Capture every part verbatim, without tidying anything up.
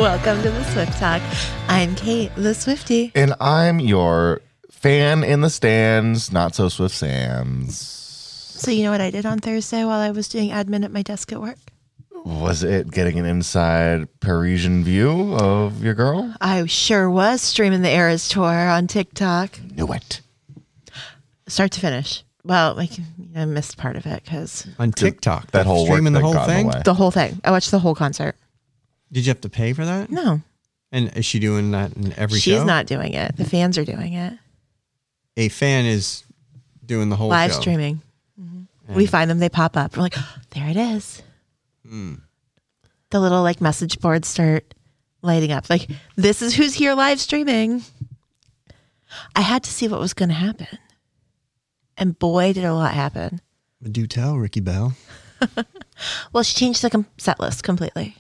Welcome to the Swift Talk. I'm Kate, the Swiftie. And I'm your fan in the stands, not so Swift Sands. So you know what I did on Thursday while I was doing admin at my desk at work? Was it getting an inside Parisian view of your girl? I sure was streaming the Eras Tour on TikTok. Knew it. Start to finish. Well, like, I missed part of it because... On TikTok? That whole streaming work the that whole got in thing? the way. The whole thing. I watched the whole concert. Did you have to pay for that? No. And is she doing that in every She's show? not doing it. The fans are doing it. A fan is doing the whole Live show. streaming. Mm-hmm. We find them, they pop up. We're like, oh, there it is. Mm. The little like message boards start lighting up. Like, this is who's here live streaming. I had to see what was going to happen. And boy, did a lot happen. Do tell, Ricky Bell. Well, she changed the com- set list completely.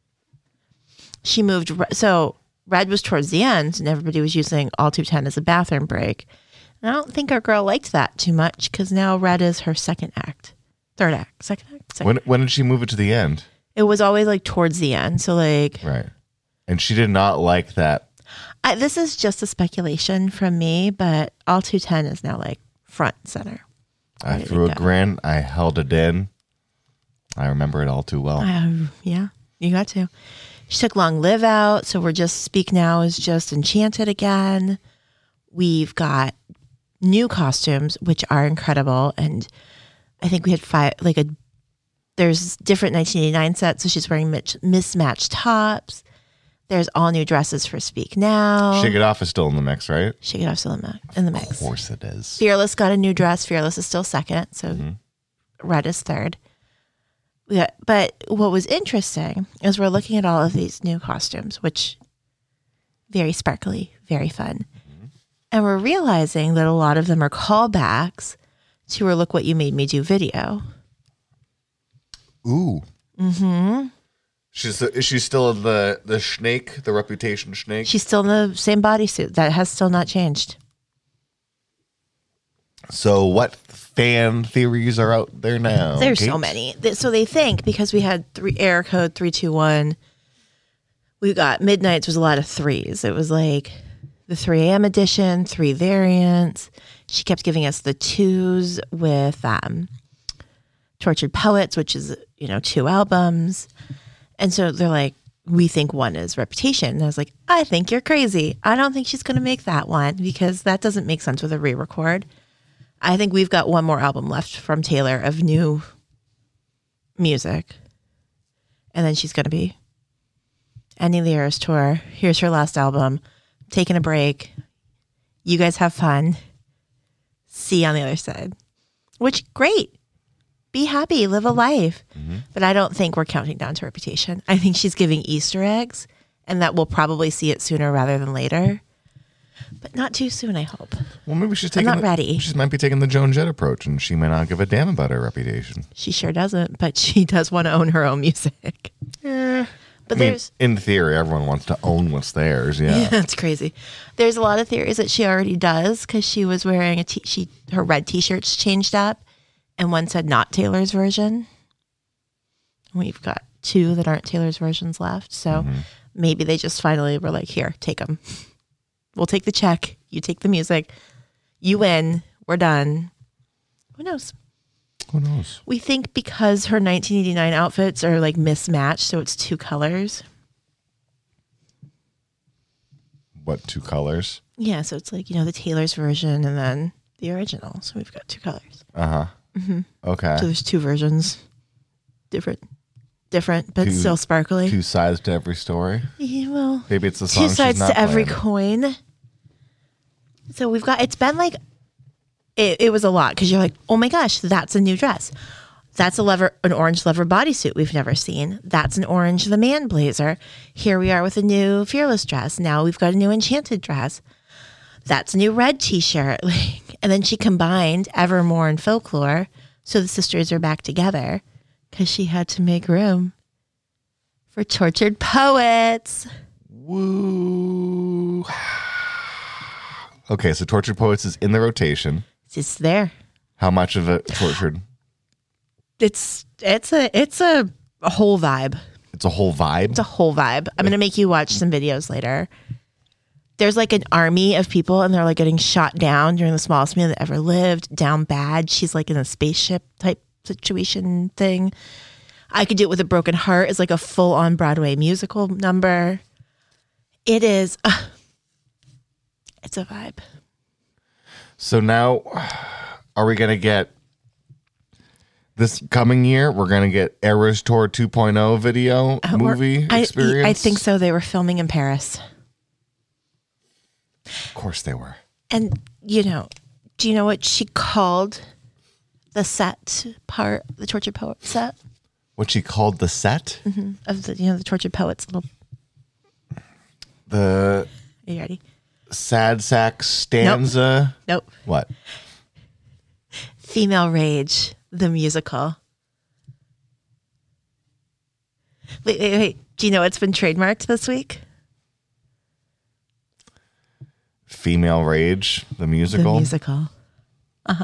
She moved. Re- so Red was towards the end, and everybody was using All two ten as a bathroom break. And I don't think our girl liked that too much because now Red is her second act. Third act. Second act? Second When when did she move it to the end? It was always like towards the end. So like... Right. And she did not like that. I, this is just a speculation from me, but All two ten is now like front and center. I Ready to threw a go. grin. I held it in. I remember it all too well. Um, yeah, you got to. She took Long Live Out, so we're just Speak Now is just Enchanted again. We've got new costumes, which are incredible, and I think we had five. Like a, there's different nineteen eighty-nine sets, so she's wearing mitch, mismatched tops. There's all new dresses for Speak Now. Shake It Off is still in the mix, right? Shake It Off still in the, in the mix. Of course it is. Fearless got a new dress. Fearless is still second, so Mm-hmm. Red is third. Yeah, but what was interesting is we're looking at all of these new costumes, which very sparkly, very fun. Mm-hmm. And we're realizing that a lot of them are callbacks to our Look What You Made Me Do video. Ooh. Mm-hmm. She's is she still the the snake, the reputation snake? She's still in the same bodysuit. That has still not changed. So what fan theories are out there now? There's Kate? so many. Th- So they think because we had three error code three two one, we got Midnights was a lot of threes. It was like the three a.m. edition, three variants. She kept giving us the twos with um, Tortured Poets, which is, you know, two albums. And so they're like, we think one is Reputation. And I was like, I think you're crazy. I don't think she's going to make that one because that doesn't make sense with a re-record. I think we've got one more album left from Taylor of new music. And then she's going to be ending the Eras Tour. Here's her last album. Taking a break. You guys have fun. See you on the other side. Which, great. Be happy. Live a life. Mm-hmm. But I don't think we're counting down to Reputation. I think she's giving Easter eggs. And that we'll probably see it sooner rather than later. But not too soon, I hope. Well, maybe she's taking. I'm not the, ready. She might be taking the Joan Jett approach, and she may not give a damn about her reputation. She sure doesn't, but she does want to own her own music. Yeah, But I mean, there's in theory, everyone wants to own what's theirs. Yeah, yeah, that's crazy. There's a lot of theories that she already does because she was wearing a t- she her red t-shirts changed up, and one said not Taylor's version. We've got two that aren't Taylor's versions left, so Mm-hmm. maybe they just finally were like, "Here, take them. We'll take the check. You take the music. You win. We're done." Who knows? who knows? We think because her nineteen eighty-nine outfits are like mismatched, so it's two colors. What two colors? Yeah, so it's like, you know, the Taylor's version and then the original. So we've got two colors. Uh huh. Mm-hmm. Okay. So there's two versions. Different. Different, but Two- still sparkly. Two sides to every story. Yeah, well, Maybe it's the song two she's sides not to every playing. coin. So we've got, it's been like, it, it was a lot because you're like, oh my gosh, that's a new dress. That's a leather, an orange leather bodysuit we've never seen. That's an orange The Man blazer. Here we are with a new Fearless dress. Now we've got a new Enchanted dress. That's a new red t-shirt. Like, and then she combined Evermore and Folklore. So the sisters are back together because she had to make room for Tortured Poets. Woo. Okay, so Tortured Poets is in the rotation. It's just there. How much of it tortured? It's it's a it's a, a whole vibe. It's a whole vibe. It's a whole vibe. I'm going to make you watch some videos later. There's like an army of people and they're like getting shot down during the smallest man that ever lived, down bad. She's like in a spaceship type situation thing. I Could Do It With a Broken Heart is like a full on Broadway musical number. It is, uh, it's a vibe. So now, are we going to get, this coming year, we're going to get Eras Tour two point oh video Uh, movie I, experience? I think so. They were filming in Paris. Of course they were. And, you know, do you know what she called the set part, the Tortured Poet set? What she called the set? Mm-hmm. Of the, you know, the Tortured Poets little. The Are you ready? sad sack stanza. Nope. What? Female Rage, the musical. Wait, wait, wait. Do you know what's been trademarked this week? Female Rage, the musical. The musical. Uh-huh.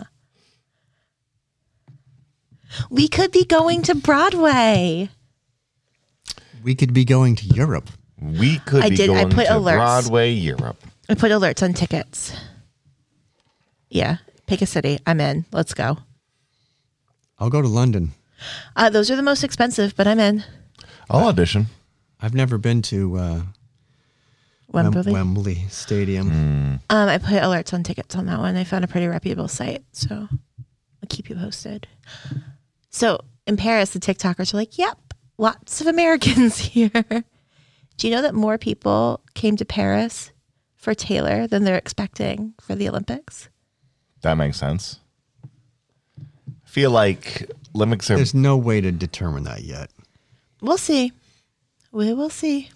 We could be going to Broadway. We could be going to Europe. We could I be did- I going put to alerts. Broadway, Europe. I put alerts on tickets. Yeah. Pick a city. I'm in. Let's go. I'll go to London. Uh, those are the most expensive, but I'm in. I'll audition. I've never been to uh, Wem- Wembley. Wembley Stadium. Um, I put alerts on tickets on that one. I found a pretty reputable site, so I'll keep you posted. So in Paris, the TikTokers are like, yep, lots of Americans here. Do you know that more people came to Paris for Taylor than they're expecting for the Olympics? That makes sense. I feel like Olympics are There's no way to determine that yet. We'll see. We will see.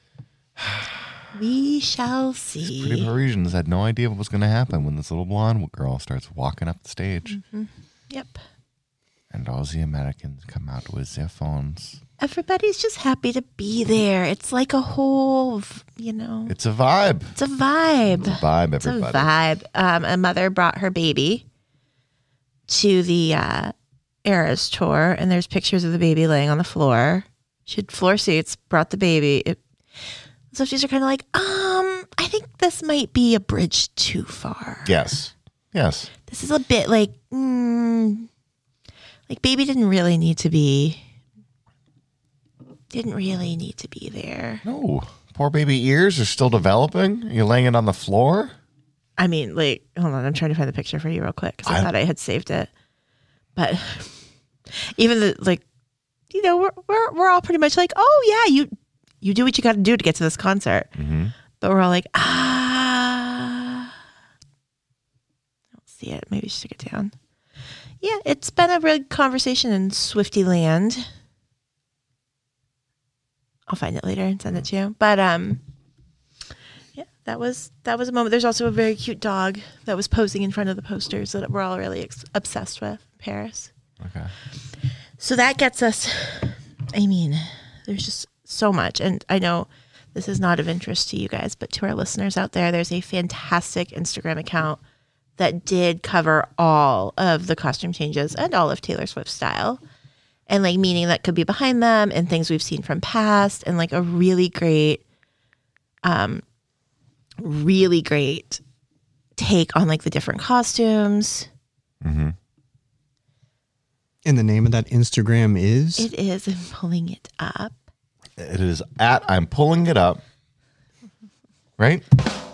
We shall see. pretty Parisians had no idea what was going to happen when this little blonde girl starts walking up the stage. Mm-hmm. Yep. And all the Americans come out with their phones. Everybody's just happy to be there. It's like a whole, v- you know, It's a vibe. it's a vibe. It's a vibe, It's a everybody. vibe. Um, a mother brought her baby to the uh, Eras tour, and there's pictures of the baby laying on the floor. She had floor seats, brought the baby. It, so she's kind of like, um, I think this might be a bridge too far. Yes. Yes. This is a bit like, mm, like baby didn't really need to be, didn't really need to be there. No. Poor baby ears are still developing. You're laying it on the floor. I mean, like, hold on, I'm trying to find the picture for you real quick because I, I- thought I had saved it. But even the, like, you know, we're, we're, we're all pretty much like, oh, yeah, you you do what you got to do to get to this concert. Mm-hmm. But we're all like, ah. I don't see it. Maybe just took it down. Yeah, it's been a real conversation in Swifty land. I'll find it later and send it to you. But um, yeah, that was that was a moment. There's also a very cute dog that was posing in front of the posters that we're all really ex- obsessed with. Paris. Okay. So that gets us. I mean, there's just so much, and I know this is not of interest to you guys, but to our listeners out there, there's a fantastic Instagram account that did cover all of the costume changes and all of Taylor Swift's style. And like meaning that could be behind them and things we've seen from past and like a really great, um, really great take on like the different costumes. Mm-hmm. And the name of that Instagram is? It is, I'm pulling it up. It is at, I'm pulling it up. Right?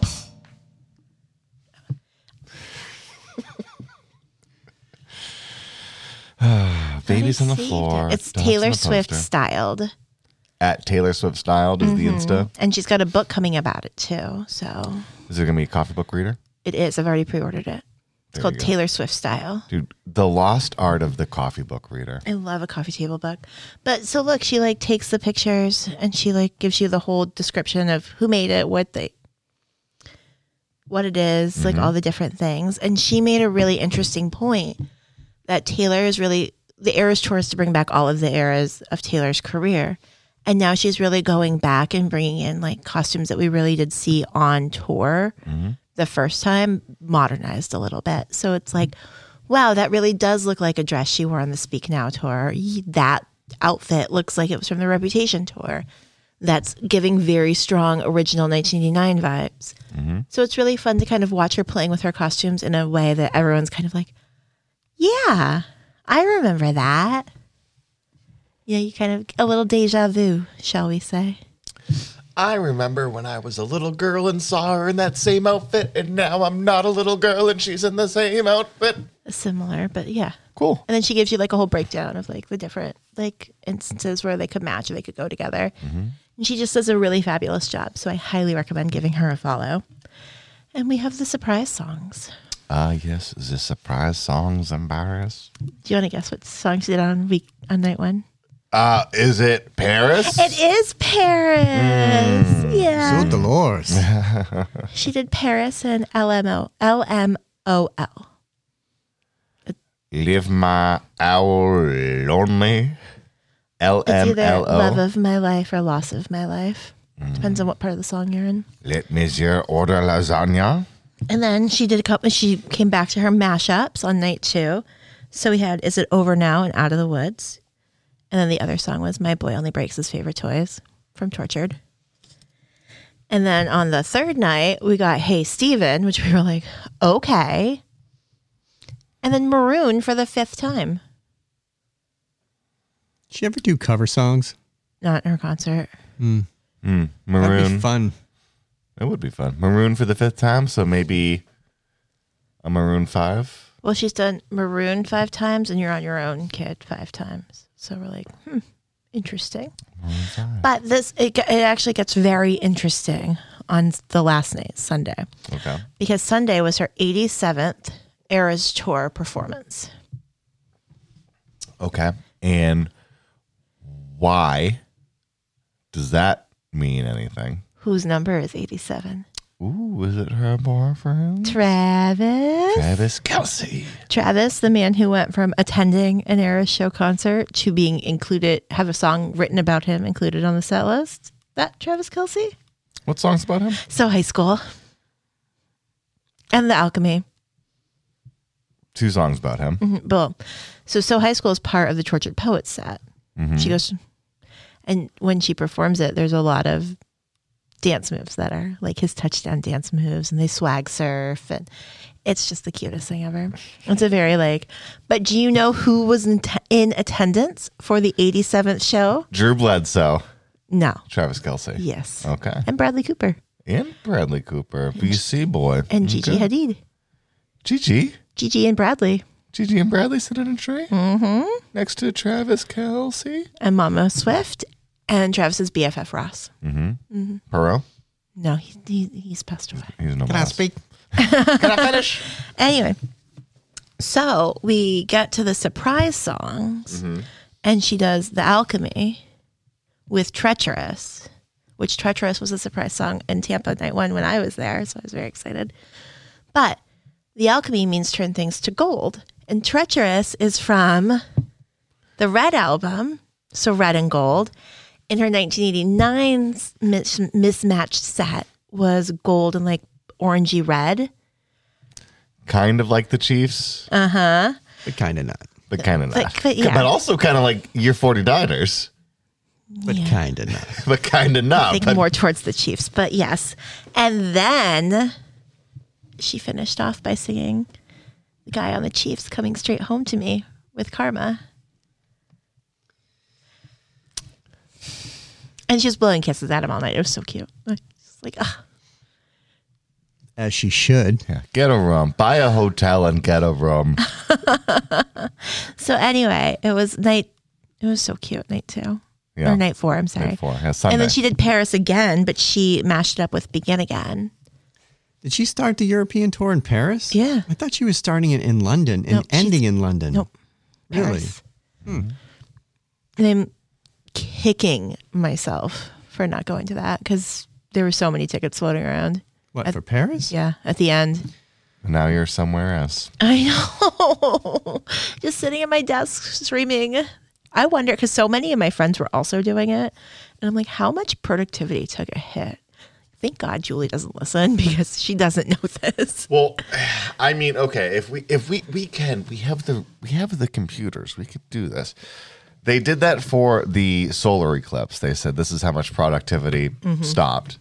Babies on the Saved floor. it. It's dots Taylor on the Swift poster. styled. At Taylor Swift styled is the Insta. And she's got a book coming about it too. So Is it going to be a coffee book reader? it is. I've already pre-ordered it. It's There called you go. Taylor Swift Style. Dude, the lost art of the coffee book reader. I love a coffee table book. But so look, she like takes the pictures and she like gives you the whole description of who made it, what they what it is, like all the different things. And she made a really interesting point that Taylor is really the Eras tour is to bring back all of the eras of Taylor's career. And now she's really going back and bringing in like costumes that we really did see on tour the first time, modernized a little bit. So it's like, wow, that really does look like a dress she wore on the Speak Now tour. Ye- That outfit looks like it was from the Reputation tour. That's giving very strong original nineteen eighty-nine vibes. Mm-hmm. So it's really fun to kind of watch her playing with her costumes in a way that everyone's kind of like, yeah, I remember that. Yeah, you kind of a little deja vu, shall we say. I remember when I was a little girl and saw her in that same outfit, and now I'm not a little girl and she's in the same outfit. Similar, but yeah. Cool. And then she gives you like a whole breakdown of like the different like instances where they could match or they could go together. Mm-hmm. And she just does a really fabulous job. So I highly recommend giving her a follow. And we have the surprise songs. Ah, uh, yes. The surprise songs, embarrass. Do you want to guess what song she did on week on night one? Uh, is it Paris? It is Paris. Mm. Yeah. So Dolores. She did Paris and L M O L M O L. Live my hour lonely. L M L O. Love of my life or loss of my life. Mm. Depends on what part of the song you're in. Let Monsieur order lasagna. And then she did a couple, she came back to her mashups on night two. So we had Is It Over Now and Out of the Woods. And then the other song was My Boy Only Breaks His Favorite Toys from Tortured. And then on the third night, we got Hey Steven, which we were like, okay. And then Maroon for the fifth time. Did she ever do cover songs? Not in her concert. Mm. Mm, Maroon. That'd be fun. It would be fun. Maroon for the fifth time, so maybe a Maroon five. Well, she's done Maroon five times, and You're on Your Own, Kid, five times. So we're like, hmm, interesting. But this, it, it actually gets very interesting on the last night, Sunday. Okay. Because Sunday was her eighty-seventh Eras Tour performance. Okay. And why does that mean anything? Whose number is eighty-seven? Ooh, is it her boyfriend? Travis. Travis Kelce. Travis, the man who went from attending an Eras show concert to being included, have a song written about him included on the set list. That Travis Kelce? What song's about him? So High School. And The Alchemy. Two songs about him. Mm-hmm. Well, so So High School is part of the Tortured Poets set. Mm-hmm. She goes, and when she performs it, there's a lot of dance moves that are like his touchdown dance moves, and they swag surf, and it's just the cutest thing ever. It's a very like, but do you know who was in, t- in attendance for the eighty-seventh show? Drew Bledsoe. No. Travis Kelce. Yes. Okay. And Bradley Cooper. And Bradley Cooper, B C boy. And Gigi okay. Hadid. Gigi? Gigi and Bradley. Gigi and Bradley sit in a tree? Mm-hmm. Next to Travis Kelce? And Mama Swift. And Travis's B F F Ross. Mm-hmm. Mm-hmm. Perot? No, he, he, he's passed away. He's no Can I boss. speak? Can I finish? Anyway, so we get to the surprise songs, mm-hmm. and she does The Alchemy with Treacherous, which Treacherous was a surprise song in Tampa night one when I was there, so I was very excited. But The Alchemy means turn things to gold, and Treacherous is from the Red album, so Red and Gold. In her nineteen eighty-nine mis- mismatched set was gold and like orangey red. Kind of like the Chiefs. Uh-huh. But kind of not. But kind of But- not. but yeah. But also kind of like your forty-niners. But Yeah. kind of not. But kind of not. I think but more towards the Chiefs, but yes. And then she finished off by singing The Guy on the Chiefs Coming Straight Home to Me with Karma. And she was blowing kisses at him all night. It was so cute. Like, just like, ah. As she should. Yeah, get a room. Buy a hotel and get a room. So anyway, it was night, it was so cute, night two. Yeah. Or night four, I'm sorry. Night four. Yeah, Sunday. And then she did Paris again, but she mashed it up with Begin Again. Did she start the European tour in Paris? Yeah. I thought she was starting it in London and Nope, she's- ending in London. Nope. Really? Paris. Hmm. And I'm kicking myself for not going to that because there were so many tickets floating around. What, At- for Paris? Yeah, at the end. Now you're somewhere else. I know. Just sitting at my desk streaming. I wonder, because so many of my friends were also doing it. And I'm like, how much productivity took a hit? Thank God Julie doesn't listen because she doesn't know this. Well, I mean, okay, if we if we we can we have the we have the computers, we could do this. They did that for the solar eclipse. They said this is how much productivity mm-hmm. stopped.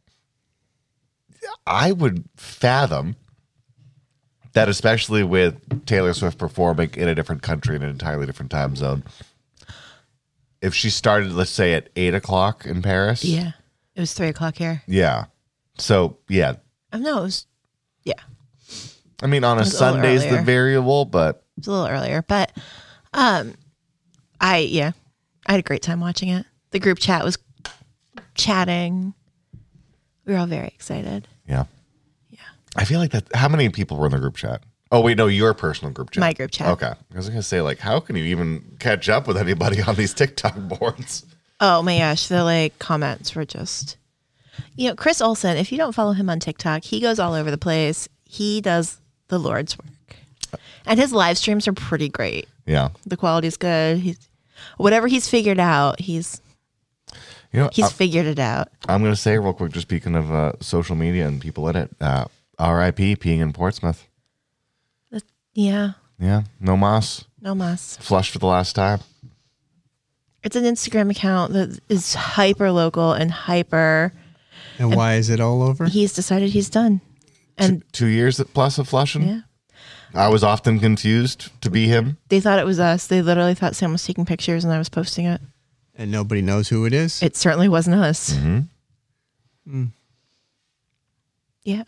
I would fathom that, especially with Taylor Swift performing in a different country in an entirely different time zone. If she started, let's say, at eight o'clock in Paris. Yeah. It was three o'clock here. Yeah. So, yeah. Oh, no, it was, yeah. I mean, on a Sunday's the variable, but. It was a little earlier. But, um, I, yeah, I had a great time watching it. The group chat was chatting. We were all very excited. Yeah. Yeah. I feel like that. How many people were in the group chat? Oh, wait, no, your personal group chat. My group chat. Okay. I was going to say, like, how can you even catch up with anybody on these TikTok boards? Oh, my gosh. The, like, comments were just, you know, Chris Olsen, if you don't follow him on TikTok, he goes all over the place. He does the Lord's work. And his live streams are pretty great. Yeah. The quality's good. He's whatever he's figured out, he's you know, he's uh, figured it out. I'm going to say real quick, just speaking of uh, social media and people in it, uh, R I P peeing in Portsmouth. Uh, yeah. Yeah. No mas. No mas. Flushed for the last time. It's an Instagram account that is hyper local and hyper. And, and why is it all over? He's decided he's done. And two, two years plus of flushing? Yeah. I was often confused to be him. They thought it was us. They literally thought Sam was taking pictures and I was posting it. And nobody knows who it is? It certainly wasn't us. Mm-hmm. Mm. Yeah.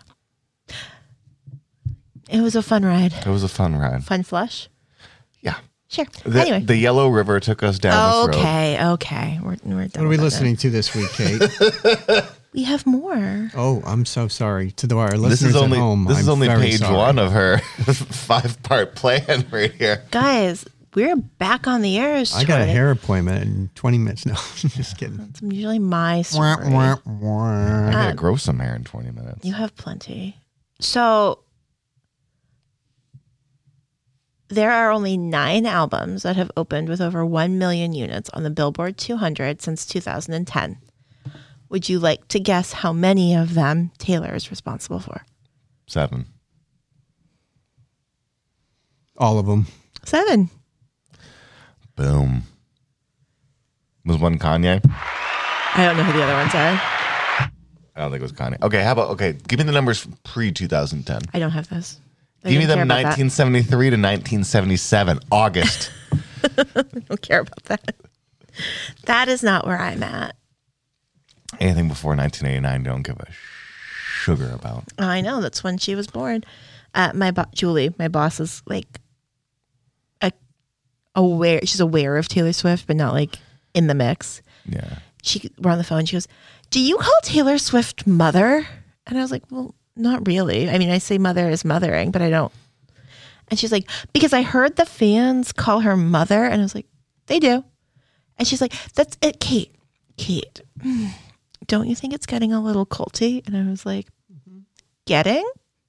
It was a fun ride. It was a fun ride. Fun flush? Yeah. Sure. The, anyway. The Yellow River took us down this road. Okay, okay. We're, we're done what are we with listening that. to this week, Kate? We have more. Oh, I'm so sorry. To the our listeners this is only, at home, This I'm is only very page sorry. one of her five-part plan right here. Guys, we're back on the air. I got a hair appointment in twenty minutes. No, just kidding. It's usually my story. Wah, wah, wah. I gotta Uh, grow some hair in twenty minutes. You have plenty. So there are only nine albums that have opened with over one million units on the Billboard two hundred since two thousand ten. Would you like to guess how many of them Taylor is responsible for? Seven. All of them. Seven. Boom. Was one Kanye? I don't know who the other ones are. I don't think it was Kanye. Okay, how about, okay, give me the numbers pre two thousand ten. I don't have those. I Give me didn't care them about nineteen seventy-three to nineteen seventy-seven, August. I don't care about that. That is not where I'm at. Anything before nineteen eighty-nine, don't give a sugar about. I know. That's when she was born. Uh, my bo- Julie, my boss, is like a, aware. She's aware of Taylor Swift, but not like in the mix. Yeah. She we're on the phone. She goes, "Do you call Taylor Swift mother?" And I was like, "Well, not really. I mean, I say mother is mothering, but I don't." And she's like, "Because I heard the fans call her mother," and I was like, "They do." And she's like, "That's it, Kate. Kate, don't you think it's getting a little culty?" And I was like, "Getting?"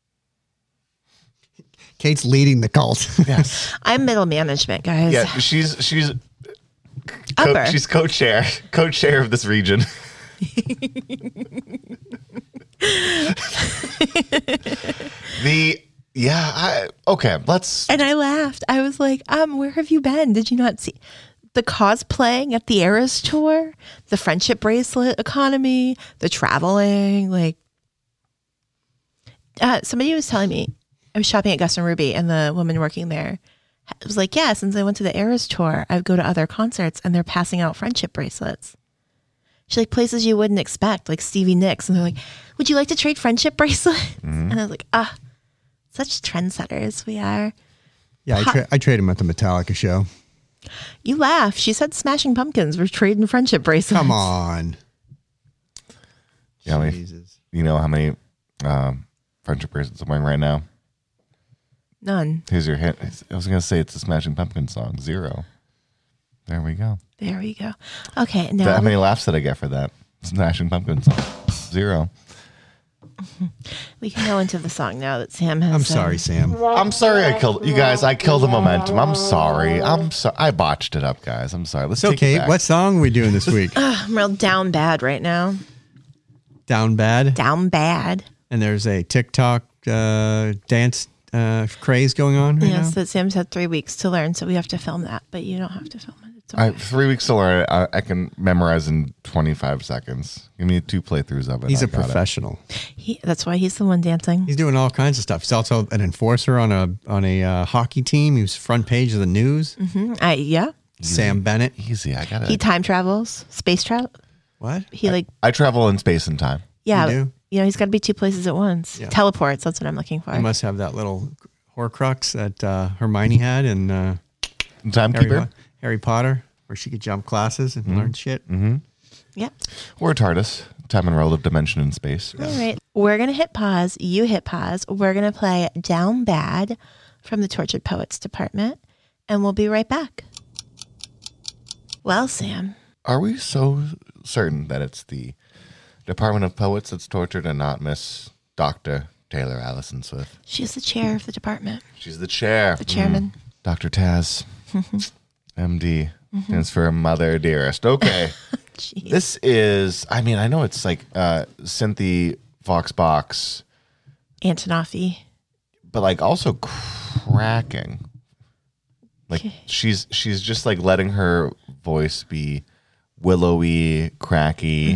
Kate's leading the cult. Yes. I'm middle management, guys. Yeah, she's she's co- Upper. she's co-chair, co-chair of this region. the yeah, I okay, let's And I laughed. I was like, um, where have you been? Did you not see the cosplaying at the Eras tour, the friendship bracelet economy, the traveling? Like, uh, somebody was telling me, I was shopping at Gus and Ruby, and the woman working there was like, yeah, since I went to the Eras tour, I go to other concerts, and they're passing out friendship bracelets. She's like, places you wouldn't expect, like Stevie Nicks. And they're like, would you like to trade friendship bracelets? Mm-hmm. And I was like, ah, such trendsetters we are. Yeah, I, tra- I traded him at the Metallica show. You laugh. She said Smashing Pumpkins were trading friendship bracelets. Come on. You know, how many, Jesus. you know how many um, friendship bracelets I'm wearing right now? None. Here's your hint. I was going to say it's a Smashing Pumpkins song. Zero. There we go. There we go. Okay. Now, That, how many laughs did I get for that? Smashing Pumpkins song. Zero. we can go into the song now that Sam has. I'm sorry, um, Sam. I'm sorry I killed you guys. I killed the momentum. I'm sorry. I'm so I botched it up, guys. I'm sorry. Let's It's take it okay. back. What song are we doing this week? I'm real down bad right now. Down Bad. Down bad. And there's a TikTok uh, dance uh, craze going on right Yes, now. that Sam's had three weeks to learn, so we have to film that, but you don't have to film it. I, three weeks to learn it. I, I can memorize in twenty-five seconds. Give me two playthroughs of it. He's I a got it. professional. He, that's why he's the one dancing. He's doing all kinds of stuff. He's also an enforcer on a on a uh, hockey team. He was front page of the news. Mm-hmm. I, yeah. Sam Bennett. Easy. I got it. He time travels, space travel. What? He like, I travel in space and time. yeah. You do? You know, he's got to be two places at once. Yeah. Teleports. That's what I'm looking for. He must have that little Horcrux that uh, Hermione had in uh, Harry, Timekeeper Harry Potter, where she could jump classes and learn shit. Mm-hmm. Yep. or TARDIS, time and relative dimension in space. All right. We're going to hit pause. You hit pause. We're going to play Down Bad from the Tortured Poets Department, and we'll be right back. Well, Sam. Are we so certain that it's the Department of Poets that's tortured and not Miss Doctor Taylor Allison Swift? She's the chair of the department. She's the chair. The chairman. Mm. Doctor Taz, M D, stands for Mother Dearest. Okay. Jeez. This is, I mean, I know it's like uh, Cynthia Voxbox, Antonoffy. but like also cracking. Like Okay. she's she's just like letting her voice be willowy, cracky.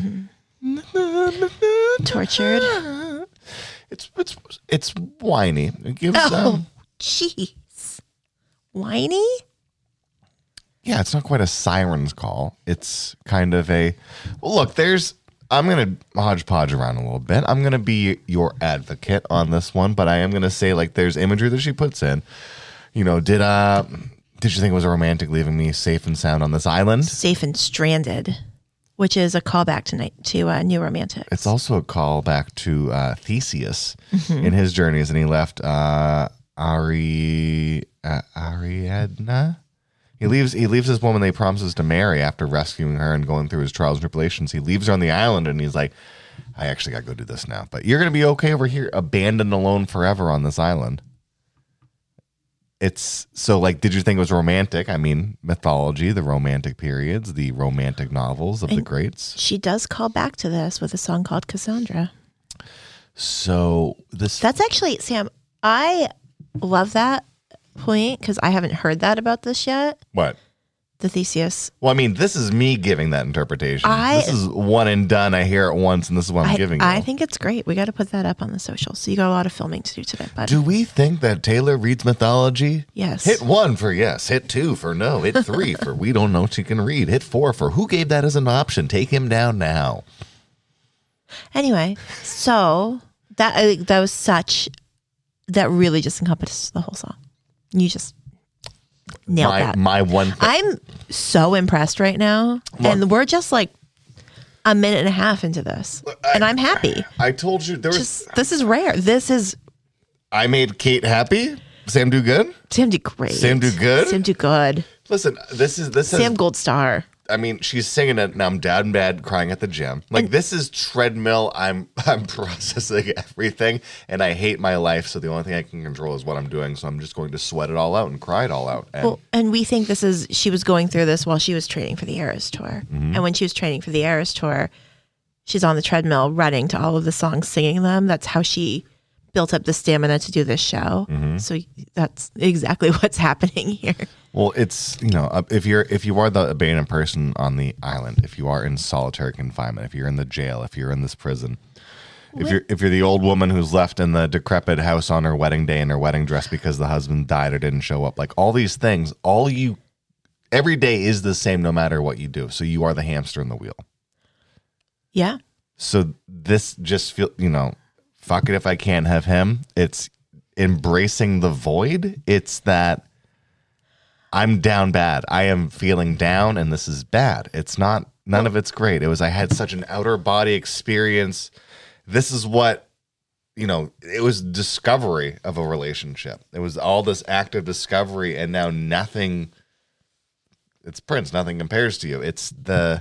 Tortured. It's it's it's whiny. It gives Oh, um, jeez. Whiny? yeah, it's not quite a siren's call. It's kind of a well, look, there's I'm gonna hodgepodge around a little bit. I'm gonna be your advocate on this one, but I am gonna say like there's imagery that she puts in. You know, did uh did you think it was romantic leaving me safe and sound on this island? Safe and Stranded, which is a callback tonight to uh, New Romantic. It's also a callback to uh, Theseus in his journeys, and he left uh, Ari uh, Ariadna. He leaves. He leaves this woman that he promises to marry after rescuing her and going through his trials and tribulations. He leaves her on the island, and he's like, "I actually got to go do this now, but you're gonna be okay over here, abandoned alone forever on this island." It's so like, did you think it was romantic? I mean, mythology, the romantic periods, the romantic novels of the And- greats. She does call back to this with a song called Cassandra. So this That's actually, Sam, I love that point because I haven't heard that about this yet. what? The Theseus. Well, I mean, this is me giving that interpretation. I- this is one and done. I hear it once, and this is what I'm I, giving I you. think it's great. We got to put that up on the social. So you got a lot of filming to do today, bud. Do we think that Taylor reads mythology? Yes. Hit one for yes. Hit two for no. Hit three for we don't know she can read. Hit four for who gave that as an option. Take him down now. Anyway, so that uh, that was such, that really just encompasses the whole song. You just nailed my that. my one. Thing. I'm so impressed right now. And we're just like a minute and a half into this. and I'm happy. I told you there was. Just this is rare. This is I made Kate happy. Sam do good. Sam do great. Sam do good? Sam do good. Listen, this is this is. Sam Gold Star. I mean, she's singing it, and I'm down bad, crying at the gym. Like this is treadmill. I'm I'm processing everything, and I hate my life. So the only thing I can control is what I'm doing. So I'm just going to sweat it all out and cry it all out. And Well, and we think this is, she was going through this while she was training for the Eras Tour. Mm-hmm. And when she was training for the Eras Tour, she's on the treadmill running to all of the songs, singing them. That's how she built up the stamina to do this show. Mm-hmm. So that's exactly what's happening here. well, it's you know, uh, if you're if you are the abandoned person on the island, if you are in solitary confinement, if you're in the jail, if you're in this prison. If you're if you're the old woman who's left in the decrepit house on her wedding day in her wedding dress because the husband died or didn't show up, like all these things, all you every day is the same no matter what you do. So you are the hamster in the wheel. Yeah. So this just feel you know, fuck it if I can't have him. It's embracing the void. It's that I'm down bad. I am feeling down and this is bad. It's not none of it's great. It was I had such an outer body experience. This is what you know, it was discovery of a relationship. It was all this active discovery and now nothing it's Prince, nothing compares to you. It's the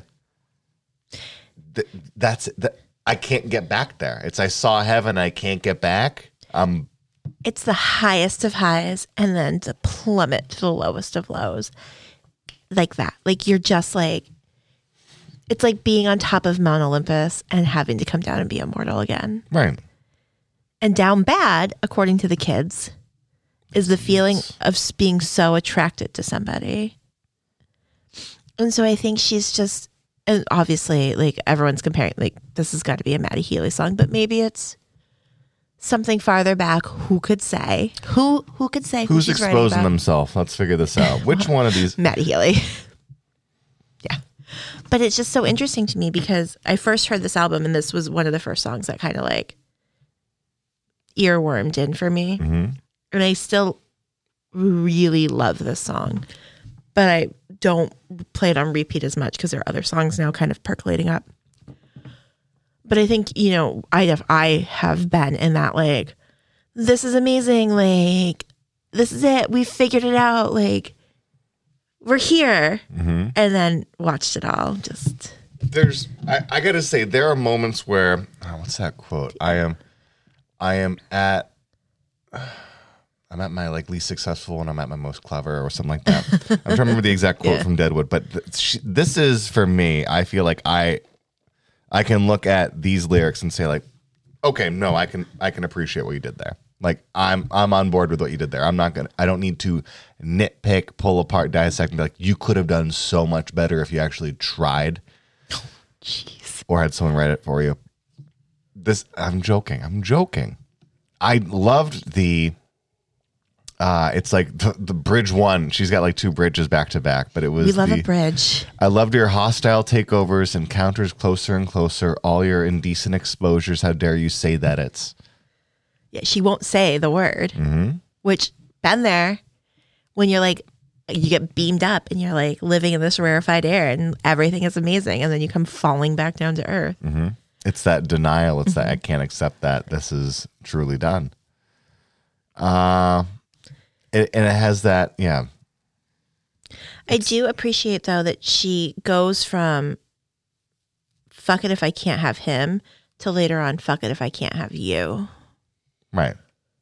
Th- that's that I can't get back there. It's I saw heaven, I can't get back. Um, It's the highest of highs and then the plummet to the lowest of lows. Like that. Like you're just like, it's like being on top of Mount Olympus and having to come down and be immortal again. right. And down bad, according to the kids, is the feeling of s- being so attracted to somebody. And so I think she's just, and obviously, like everyone's comparing, like this has got to be a Maddie Healy song, but maybe it's something farther back. Who could say? Who who could say? Who's who she's writing exposing about? themselves? Let's figure this out. Which one of these? Maddie Healy. Yeah. But it's just so interesting to me because I first heard this album and this was one of the first songs that kind of like earwormed in for me. Mm-hmm. And I still really love this song, but I don't play it on repeat as much because there are other songs now kind of percolating up. But I think, you know, I have, I have been in that, like, this is amazing. Like, this is it. We figured it out. Like, we're here. Mm-hmm. And then watched it all. Just. There's, I, I got to say, there are moments where, oh, what's that quote? I am, I am at, I'm at my like least successful and I'm at my most clever or something like that. I'm trying to remember the exact quote Yeah. from Deadwood, but th- she, this is for me. I feel like I, I can look at these lyrics and say like, okay, no, I can, I can appreciate what you did there. Like I'm, I'm on board with what you did there. I'm not gonna, I don't need to nitpick, pull apart, dissect, and be like, you could have done so much better if you actually tried, Jeez. or had someone write it for you. This, I'm joking. I'm joking. I loved the. Uh, it's like the, the bridge one. She's got like two bridges back to back, but it was. We love the, a bridge. I loved your hostile takeovers, encounters closer and closer, all your indecent exposures. How dare you say that it's. Yeah, she won't say the word, Mm-hmm. which been there when you're like, you get beamed up and you're like living in this rarefied air and everything is amazing. And then you come falling back down to earth. Mm-hmm. It's that denial. It's that I can't accept that this is truly done. Uh, it, and it has that, yeah. I do appreciate though that she goes from fuck it if I can't have him to later on fuck it if I can't have you. Right.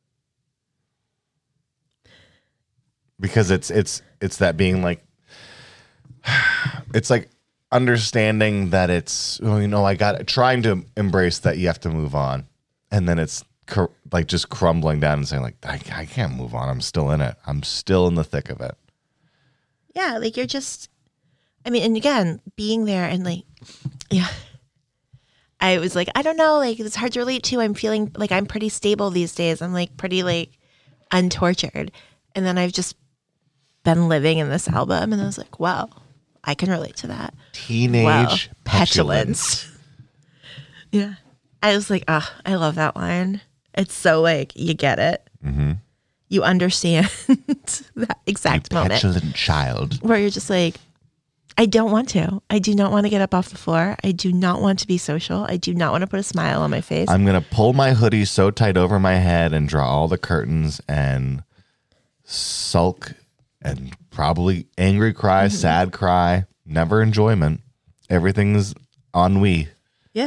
Because it's it's it's that being like it's like understanding that it's, well, you know, I got trying to embrace that you have to move on, and then it's cr- like just crumbling down and saying like I, I can't move on. I'm still in it. I'm still in the thick of it. Yeah, like you're just, I mean, and again, being there and like, yeah, I was like, I don't know, like it's hard to relate to. I'm feeling like I'm pretty stable these days. I'm like pretty like untortured. And then I've just been living in this album and I was like, wow, I can relate to that. Teenage Wow. petulance. Yeah. I was like, ah, I love that line. It's so like, you get it. Mm-hmm. You understand that exact You moment petulant child. where you're just like, I don't want to. I do not want to get up off the floor. I do not want to be social. I do not want to put a smile on my face. I'm gonna pull my hoodie so tight over my head and draw all the curtains and sulk and probably angry cry, Mm-hmm. sad cry, never enjoyment. Everything's ennui. Yeah.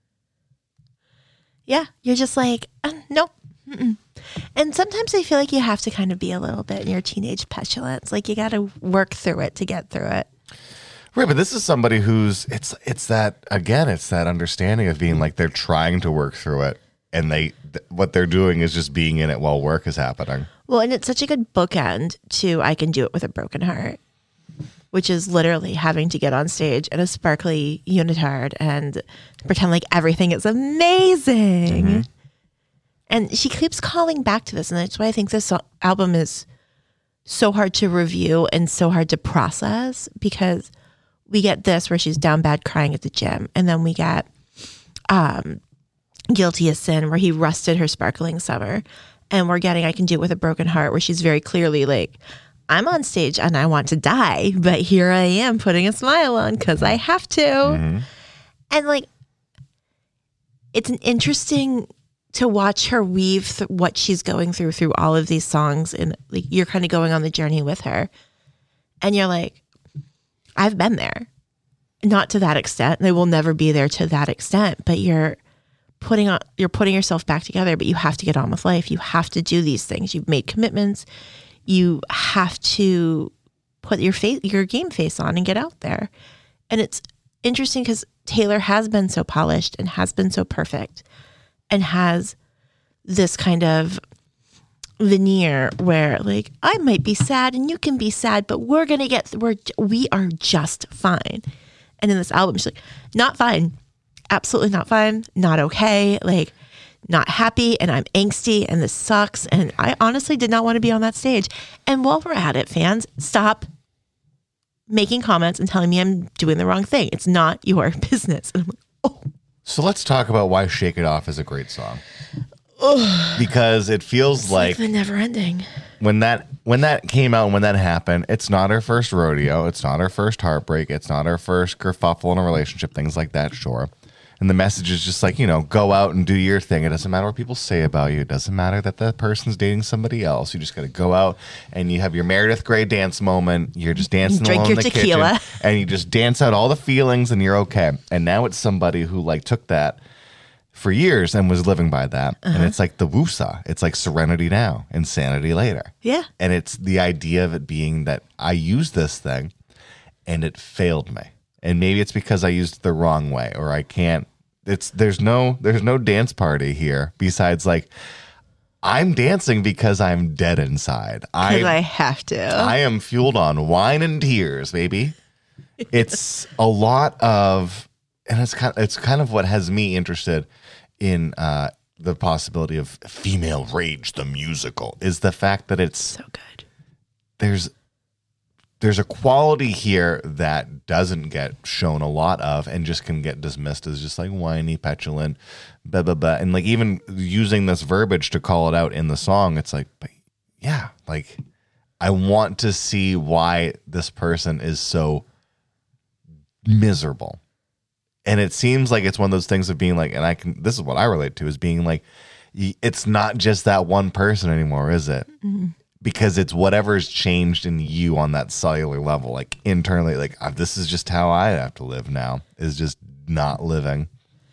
Yeah. You're just like, uh, nope. Mm-mm. And sometimes I feel like you have to kind of be a little bit in your teenage petulance. Like you got to work through it to get through it. Right, but this is somebody who's it's it's that again, it's that understanding of being like they're trying to work through it, and they th- what they're doing is just being in it while work is happening. Well, and it's such a good bookend to I Can Do It With a Broken Heart, which is literally having to get on stage in a sparkly unitard and pretend like everything is amazing. Mm-hmm. And she keeps calling back to this. And that's why I think this so- album is so hard to review and so hard to process, because we get this where she's down bad crying at the gym. And then we get um, Guilty as Sin, where he rusted her sparkling summer. And we're getting I Can Do It With a Broken Heart, where she's very clearly like, I'm on stage and I want to die, but here I am putting a smile on because I have to. Mm-hmm. And like, it's an interesting to watch her weave th- what she's going through through all of these songs. And like, you're kind of going on the journey with her. And you're like, I've been there. Not to that extent. They will never be there to that extent, but you're putting on, you're putting yourself back together, but you have to get on with life. You have to do these things. You've made commitments. You have to put your face, your game face on and get out there. And it's interesting because Taylor has been so polished and has been so perfect and has this kind of veneer where like I might be sad and you can be sad, but we're gonna get we're we are just fine. And in this album, she's like, not fine, absolutely not fine, not okay, like not happy, and I'm angsty, and this sucks. And I honestly did not want to be on that stage. And while we're at it, fans, stop making comments and telling me I'm doing the wrong thing. It's not your business. And I'm like, oh. So let's talk about why Shake It Off is a great song. Because it feels It's like, like the never ending. when that when that came out, when that happened, it's not her first rodeo. It's not her first heartbreak. It's not her first kerfuffle in a relationship, things like that, sure. And the message is just like, you know, go out and do your thing. It doesn't matter what people say about you. It doesn't matter that that person's dating somebody else. You just got to go out and you have your Meredith Grey dance moment. You're just dancing Drink alone your in the tequila. kitchen. And you just dance out all the feelings and you're okay. And now it's somebody who like took that for years and was living by that. Uh-huh. And it's like the woosah. It's like serenity now, insanity later. Yeah. And it's the idea of it being that I used this thing and it failed me. And maybe it's because I used it the wrong way, or I can't. It's there's no there's no dance party here besides like I'm dancing because I'm dead inside. Because I I have to. I am fueled on wine and tears, baby. It's a lot of, and it's kind of, it's kind of what has me interested in uh, the possibility of Female Rage the musical, is the fact that it's so good. there's there's a quality here that doesn't get shown a lot of and just can get dismissed as just like whiny, petulant, blah, blah, blah. And like even using this verbiage to call it out in the song, it's like, but yeah, like I want to see why this person is so miserable. And it seems like it's one of those things of being like, and I can, this is what I relate to, is being like, it's not just that one person anymore, is it? Mm-hmm. Because it's whatever's changed in you on that cellular level, like internally, like uh, this is just how I have to live now, is just not living,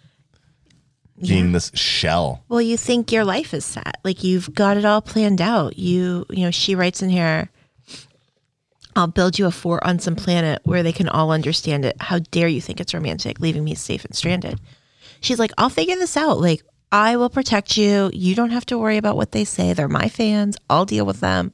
being Yeah. this shell. Well, you think your life is set. Like you've got it all planned out. You, you know, she writes in here, I'll build you a fort on some planet where they can all understand it. How dare you think it's romantic, leaving me safe and stranded? She's like, I'll figure this out. Like, I will protect you. You don't have to worry about what they say. They're my fans. I'll deal with them.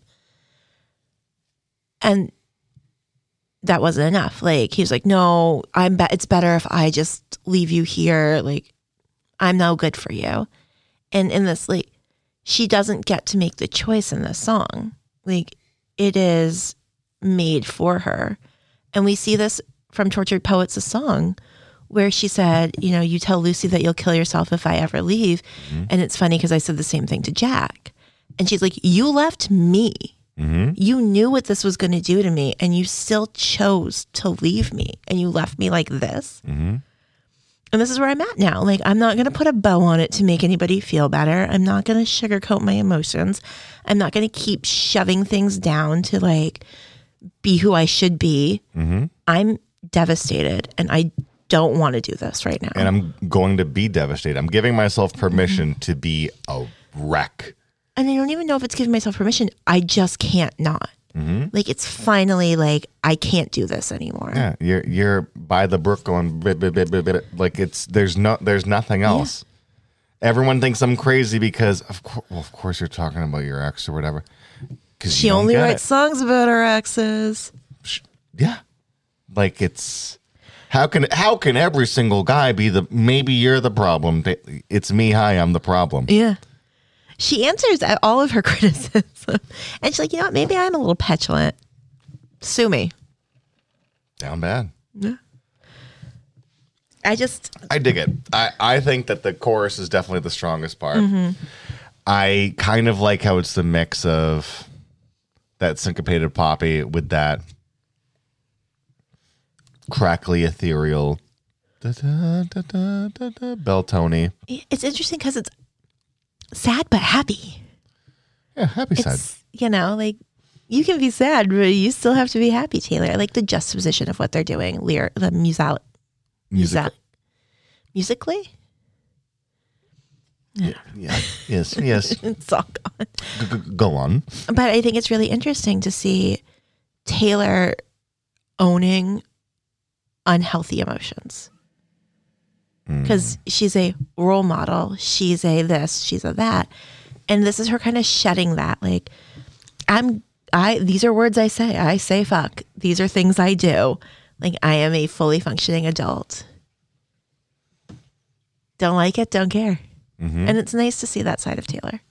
And that wasn't enough. Like, he was like, no, I'm be- it's better if I just leave you here. Like, I'm no good for you. And in this, like, she doesn't get to make the choice in this song. Like, it is made for her. And we see this from Tortured Poets, a song where she said, you know, you tell Lucy that you'll kill yourself if I ever leave. Mm-hmm. And it's funny because I said the same thing to Jack. And she's like, you left me. Mm-hmm. You knew what this was going to do to me, and you still chose to leave me, and you left me like this. Mm-hmm. And this is where I'm at now. Like, I'm not going to put a bow on it to make anybody feel better. I'm not going to sugarcoat my emotions. I'm not going to keep shoving things down to like be who I should be. Mm-hmm. I'm devastated, and I don't want to do this right now. And I'm going to be devastated. I'm giving myself permission mm-hmm. to be a wreck. And I don't even know if it's giving myself permission. I just can't not. Mm-hmm. Like, it's finally like, I can't do this anymore. Yeah, you're you're by the brook going bit, bit, bit, bit, bit. Like it's there's no there's nothing else. Yeah. Everyone thinks I'm crazy because of course, well, of course you're talking about your ex or whatever. Because she only writes it. songs about her exes. Yeah, like it's. How can how can every single guy be the, maybe you're the problem? It's me, hi, I'm the problem. Yeah. She answers all of her criticism. And she's like, you know what, maybe I'm a little petulant. Sue me. Down bad. Yeah. I just... I dig it. I, I think that the chorus is definitely the strongest part. Mm-hmm. I kind of like how it's the mix of that syncopated poppy with that crackly, ethereal, da, da, da, da, da, da, bell tony. It's interesting because it's sad but happy. Yeah, happy it's, side. You know, like you can be sad, but you still have to be happy, Taylor. I like the juxtaposition of what they're doing. Lyr- the musal, Music- musal, musically. Yeah, yeah, yes, yes. It's all gone. G- g- go on. But I think it's really interesting to see Taylor owning unhealthy emotions, because mm. she's a role model, she's a this, she's a that, And this is her kind of shedding that. Like, I'm, I, these are words I say. I say fuck. These are things I do. Like, I am a fully functioning adult. Don't like it, don't care. Mm-hmm. And it's nice to see that side of Taylor.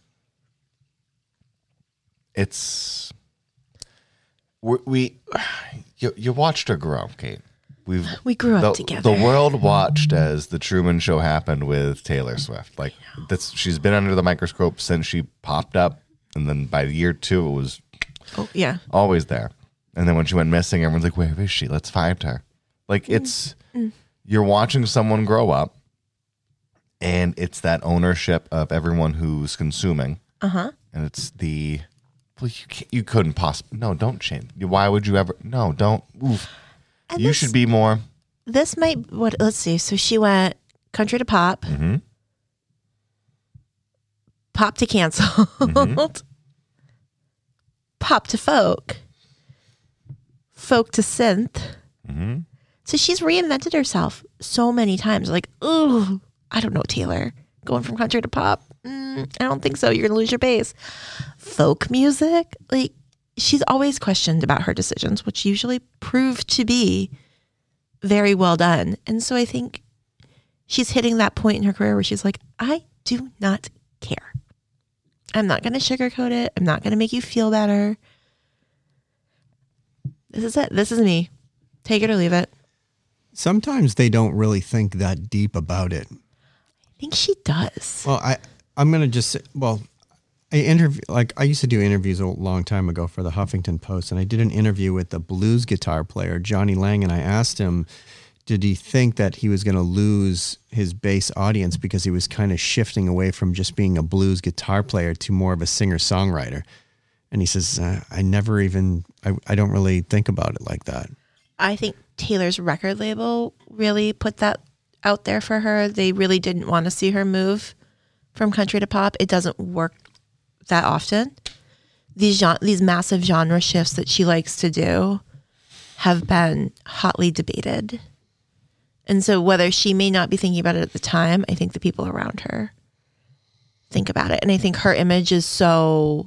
It's, we, we you, you watched her grow, Kate. We've we grew up the, together. The world watched as the Truman Show happened with Taylor Swift. Like that's she's been under the microscope since she popped up, and then by year two it was oh yeah always there. And then when she went missing, everyone's like, "Where is she? Let's find her." Like mm. it's mm. you're watching someone grow up, and it's that ownership of everyone who's consuming. Uh huh. And it's the well, you can't, you couldn't possibly no, don't change. Why would you ever? No, don't. Oof. And you this, should be more. This might what? Let's see. So she went country to pop, mm-hmm. pop to canceled, mm-hmm. pop to folk, folk to synth. Mm-hmm. So she's reinvented herself so many times. Like, ooh, I don't know, Taylor, going from country to pop. Mm, I don't think so. You're gonna lose your base. Folk music, like. She's always questioned about her decisions, which usually prove to be very well done. And so I think she's hitting that point in her career where she's like, I do not care. I'm not going to sugarcoat it. I'm not going to make you feel better. This is it. This is me. Take it or leave it. Sometimes they don't really think that deep about it. I think she does. Well, I, I'm going to just say, well, I interview like I used to do interviews a long time ago for the Huffington Post, and I did an interview with the blues guitar player Johnny Lang, and I asked him, did he think that he was going to lose his bass audience because he was kind of shifting away from just being a blues guitar player to more of a singer-songwriter? And he says, uh, I never even, I, I don't really think about it like that. I think Taylor's record label really put that out there for her. They really didn't want to see her move from country to pop. It doesn't work that often. These gen- these massive genre shifts that she likes to do have been hotly debated. And so whether she may not be thinking about it at the time, I think the people around her think about it. And I think her image is so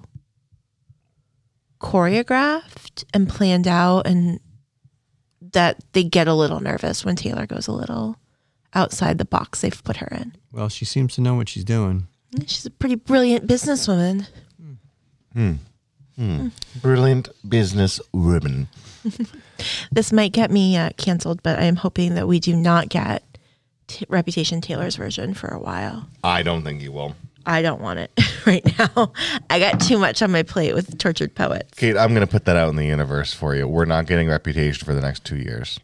choreographed and planned out, and that they get a little nervous when Taylor goes a little outside the box they've put her in. Well, she seems to know what she's doing. She's a pretty brilliant businesswoman. Hmm. Hmm. Brilliant business woman. This might get me uh, canceled, but I am hoping that we do not get t- Reputation Taylor's version for a while. I don't think you will. I don't want it right now. I got too much on my plate with Tortured Poets. Kate, I'm going to put that out in the universe for you. We're not getting Reputation for the next two years.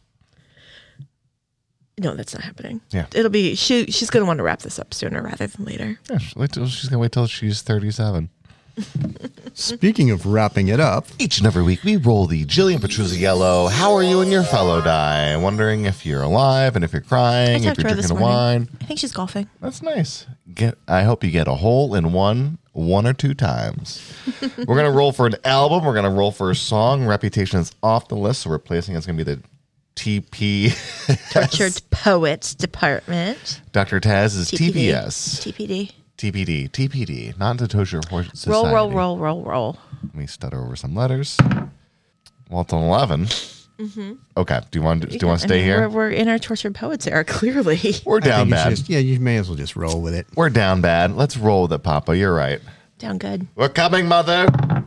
No, that's not happening. Yeah. It'll be, she. she's going to want to wrap this up sooner rather than later. Yeah, she'll wait till, she's going to wait till she's thirty-seven. Speaking of wrapping it up. Each and every week we roll the Jillian Petruzza Yellow. How are you and your fellow die? Wondering if you're alive and if you're crying, if you're drinking a wine. I think she's golfing. That's nice. Get. I hope you get a hole in one, one or two times. We're going to roll for an album. We're going to roll for a song. Reputation is off the list, so replacing it's going to be the T P Tortured Poets Department. Doctor Taz is T P D. T P S. T P D. T P D. T P D. Not the Tortured Horse Society. Roll, roll, roll, roll, roll. Let me stutter over some letters. Well, it's an eleven. Mm-hmm. Okay. Do you want to, do you want to stay I mean, here? We're, we're in our Tortured Poets era, clearly. We're down bad. You just, yeah, you may as well just roll with it. We're down bad. Let's roll with it, Papa. You're right. Down good. We're coming, Mother.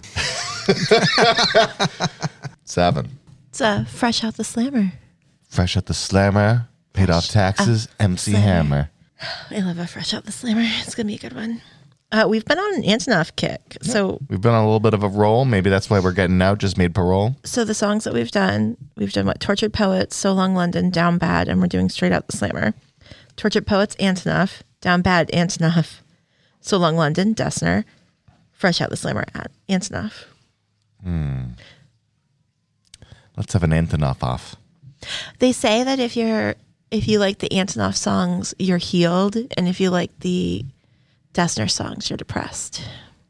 Seven. It's uh, fresh out the slammer. Fresh out the slammer. Paid fresh off taxes. M C slammer. Hammer. I love a fresh out the slammer. It's going to be a good one. Uh, we've been on an Antonoff kick. So we've been on a little bit of a roll. Maybe that's why we're getting out. Just made parole. So the songs that we've done, we've done what? Tortured Poets, So Long London, Down Bad, and we're doing Straight Out the Slammer. Tortured Poets, Antonoff. Down Bad, Antonoff. So Long London, Dessner. Fresh Out the Slammer, Antonoff. Hmm. Let's have an Antonoff off. They say that if you're if you like the Antonoff songs, you're healed, and if you like the Dessner songs, you're depressed.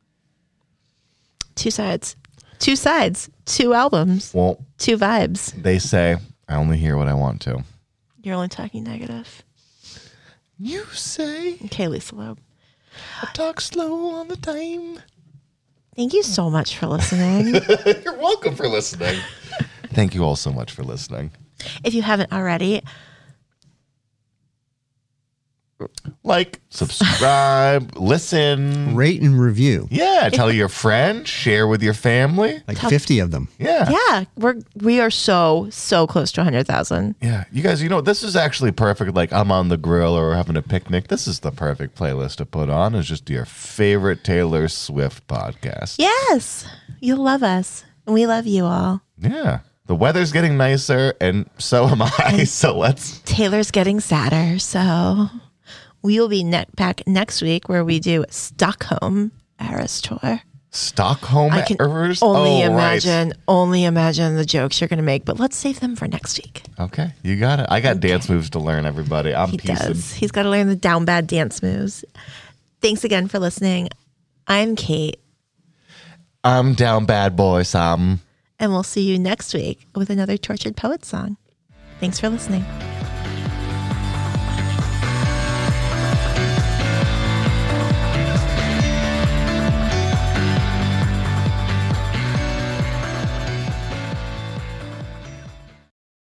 Two sides. Two sides. Two albums. Well, two vibes. They say, I only hear what I want to. You're only talking negative. You say? Okay, Lisa Loeb. I talk slow on the time. Thank you so much for listening. You're welcome for listening. Thank you all so much for listening. If you haven't already, like, subscribe, listen. Rate and review. Yeah, tell your friends, share with your family. Like fifty of them. Yeah. yeah, we're we are so so close to one hundred thousand. Yeah. You guys, you know, this is actually perfect. Like, I'm on the grill or having a picnic. This is the perfect playlist to put on. It's just your favorite Taylor Swift podcast. Yes, you'll love us, and we love you all. Yeah. The weather's getting nicer, and so am I. So let's. Taylor's getting sadder, so we will be ne- back next week where we do Stockholm Eras tour. Stockholm I can Eras? only Oh, imagine, right. only imagine the jokes you're going to make, but let's save them for next week. Okay, you got it. I got dance moves to learn, everybody. I'm He piecing. does. He's got to learn the down bad dance moves. Thanks again for listening. I'm Kate, I'm down bad boy, Sam. and we'll see you next week with another Tortured Poet song. Thanks for listening.